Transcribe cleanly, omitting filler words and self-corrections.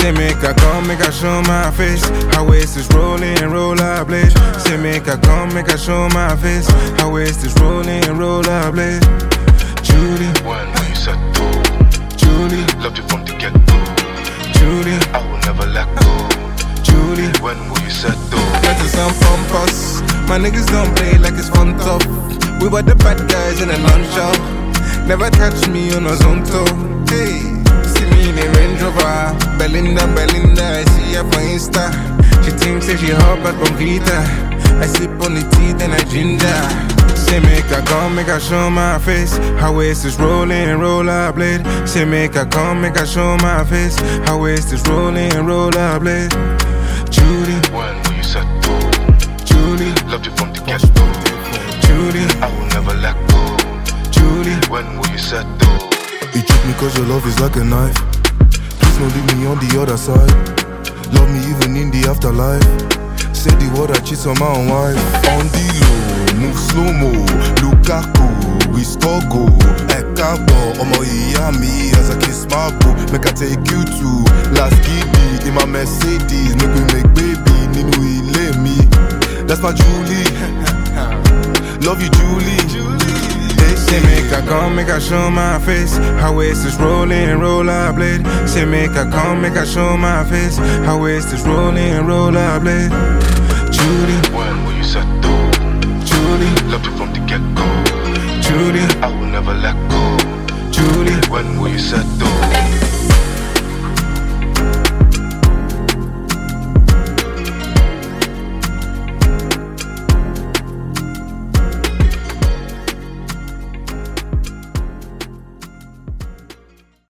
Say make I come, make I show my face. Her waist is rolling, rollerblade. Say make I come, make I show my face. Her waist is rolling, rollerblade. Julie, When will you settle? Julie, Loved you from the get-go. Julie, I will never let go. Julie. When will you settle? Got to some pump us. My niggas don't play like it's fun tough. We were the bad guys in the lunch shop. Never catch me on a Zonto. Hey, see me in a Range Rover. Belinda, I see her for Insta. She thinks that she hot but Bonvita. I sip on the teeth and I ginger. Say make I come, make I show my face. Her waist is rolling, rollerblade. Say make I come, make I show my face. Her waist is rolling, rollerblade. Julie, When will you settle? Julie, Loved you from the get-go. Julie, I will never let go. Julie. When will you settle? You trick me cause your love is like a knife. Please don't leave me on the other side. Love me even in the afterlife. Say the word I cheat on my own wife. On the low, move slow-mo. Lukaku, we score goal. Ekabo, omo iya me as I kiss my boo. Make I take you to Las Giddy in my Mercedes. Make we make baby, ninu ile me. That's my Julie. Love you, Julie. Say make I come, make I show my face. Her waist is rolling, rollerblade. Say make I come, make I show my face. Her waist is rolling, rollerblade. Julie, When will you settle? Julie, Loved you from the get-go. Julie, I will never let go. Julie. When will you settle?